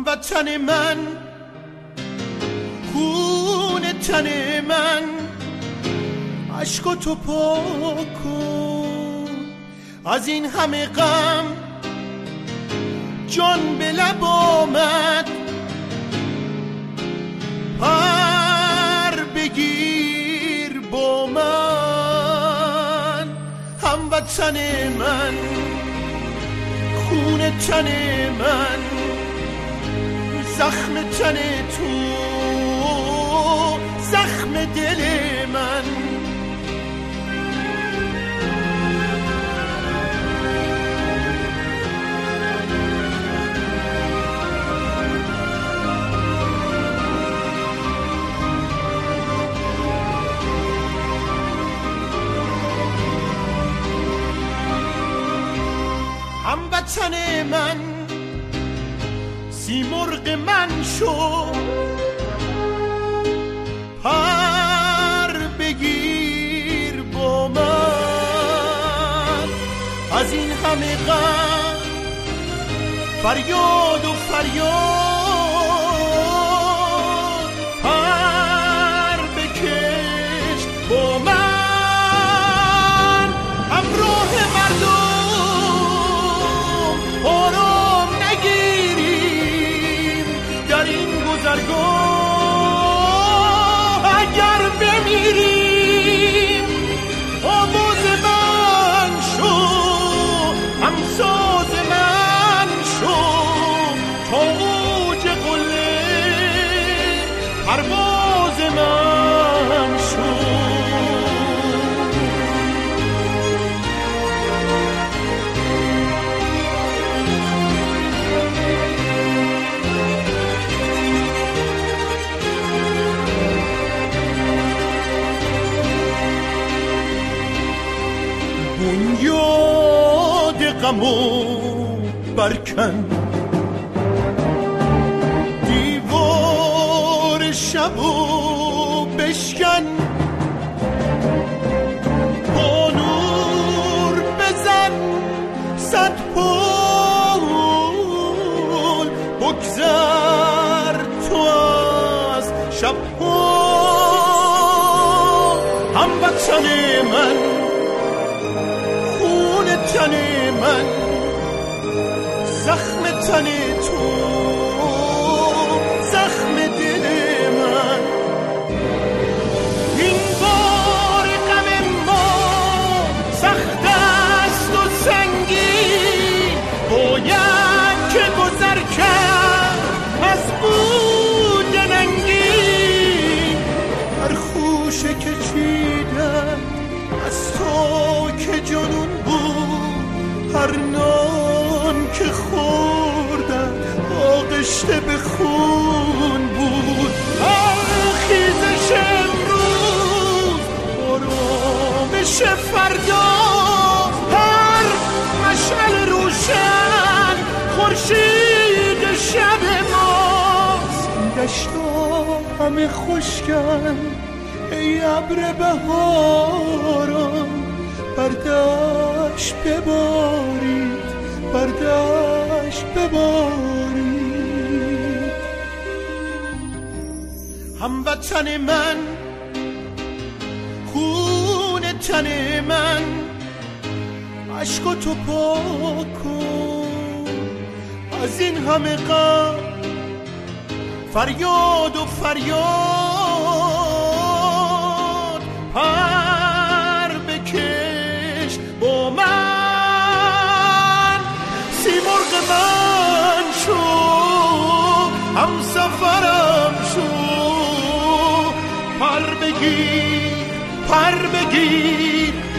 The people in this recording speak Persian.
هموطن من، خون تن من، عشق تو پاک کن. از این همه غم جان به لب آمد، پر بگیر با من. هموطن من، خون تن من، زخم تن تو، زخم دل من. هموطن من، سیمرغ من شو، پر بگیر با من. از این همه غم فریاد و فریاد، پر بکش با من. همراه مردم آرام نگیریم در این گذرگاه، اگر بمیریم آواز من شو، همساز من شو، تا اوج قله پرواز من شو. بنیاد غمو برکن، دیوار شبو بشکن، با نور بزن صد پل، بگذر تو از شبها. هموطن من، تن من، زخم تن تو، زخم دل من. این بار غم ما سخت است و سنگین، باید که گذر کرد از بود ننگین. هر خوشه که چیدم از تو که جنون بود، هر نان که خوردم آغشته به خون بود. هر خیزش امروز آرامش فردا، هر مشعل روشن خورشید شب ماست. این دشتا همه خشکن ای ابر بهاران، بردشت ببارید، بردشت ببارید. هموطن من، خون تن من، عشق تو پاک کن. از این همه غم فریاد و فریاد، پر بکش با من. سیمرغ من شو، همسفرم شو، پر بگیر، پر بگیر